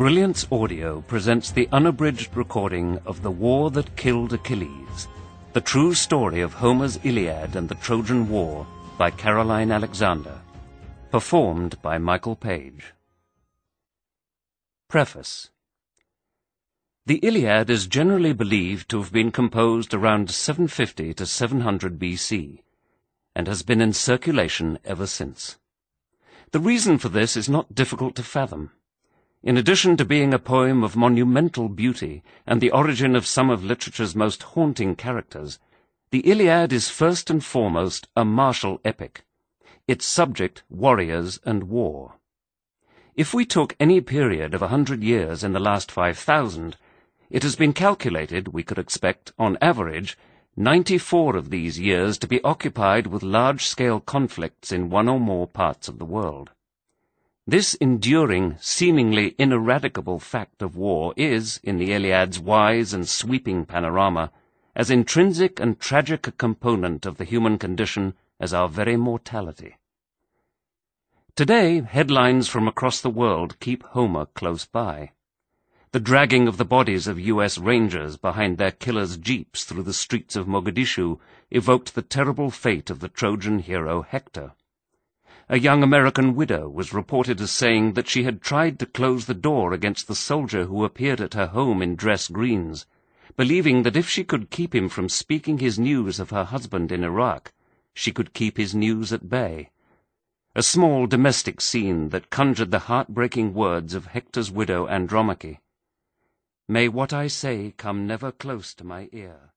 Brilliance Audio presents the unabridged recording of The War That Killed Achilles, the true story of Homer's Iliad and the Trojan War by Caroline Alexander, performed by Michael Page. Preface. The Iliad is generally believed to have been composed around 750 to 700 BC, and has been in circulation ever since. The reason for this is not difficult to fathom. In addition to being a poem of monumental beauty and the origin of some of literature's most haunting characters, the Iliad is first and foremost a martial epic, its subject warriors and war. If we took any period of 100 years in the last 5,000, it has been calculated we could expect, on average, 94 of these years to be occupied with large-scale conflicts in one or more parts of the world. This enduring, seemingly ineradicable fact of war is, in the Iliad's wise and sweeping panorama, as intrinsic and tragic a component of the human condition as our very mortality. Today, headlines from across the world keep Homer close by. The dragging of the bodies of U.S. Rangers behind their killers' jeeps through the streets of Mogadishu evoked the terrible fate of the Trojan hero Hector. A young American widow was reported as saying that she had tried to close the door against the soldier who appeared at her home in dress greens, believing that if she could keep him from speaking his news of her husband in Iraq, she could keep his news at bay. A small domestic scene that conjured the heartbreaking words of Hector's widow Andromache. "May what I say come never close to my ear."